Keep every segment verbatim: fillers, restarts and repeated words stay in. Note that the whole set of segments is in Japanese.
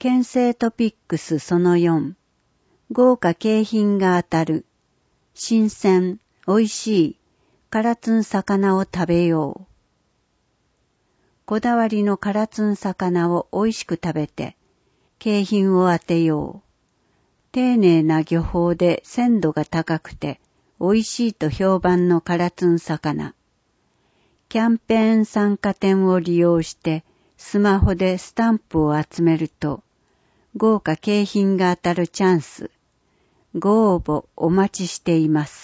県政トピックスそのよん。豪華景品が当たる。新鮮、美味しい、唐津ん魚を食べよう。こだわりの唐津ん魚を美味しく食べて、景品を当てよう。丁寧な漁法で鮮度が高くて、美味しいと評判の唐津ん魚。キャンペーン参加店を利用して、スマホでスタンプを集めると、豪華景品が当たるチャンス。ご応募お待ちしています。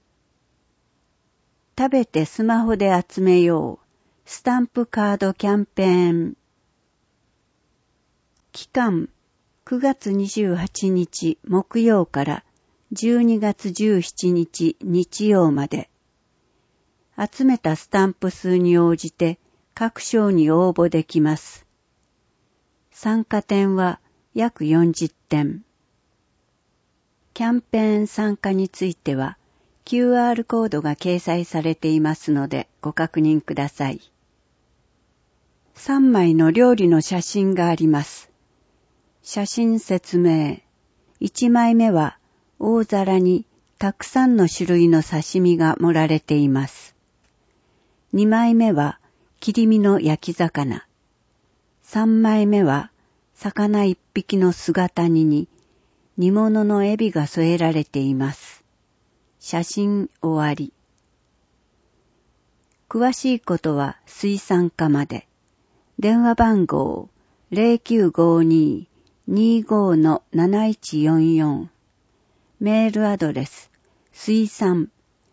食べてスマホで集めよう。スタンプカードキャンペーン。期間くがつにじゅうはちにち木曜からじゅうにがつじゅうしちにち日曜まで。集めたスタンプ数に応じて各賞に応募できます。参加店は約よんじゅってん。キャンペーン参加については キューアール コードが掲載されていますのでご確認ください。さんまいの料理の写真があります。写真説明。いちまいめは大皿にたくさんの種類の刺身が盛られています。にまいめは切り身の焼き魚。さんまいめは魚一匹の姿煮に煮物のエビが添えられています。写真終わり。詳しいことは水産課まで。電話番号 ゼロきゅうごに にーご なない いちよんよん。メールアドレス水産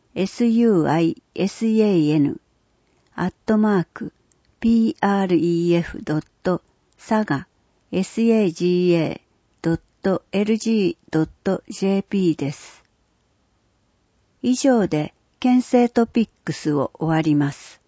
suisan アットマーク pref.saga saga.lg.jp です。以上で県政トピックスを終わります。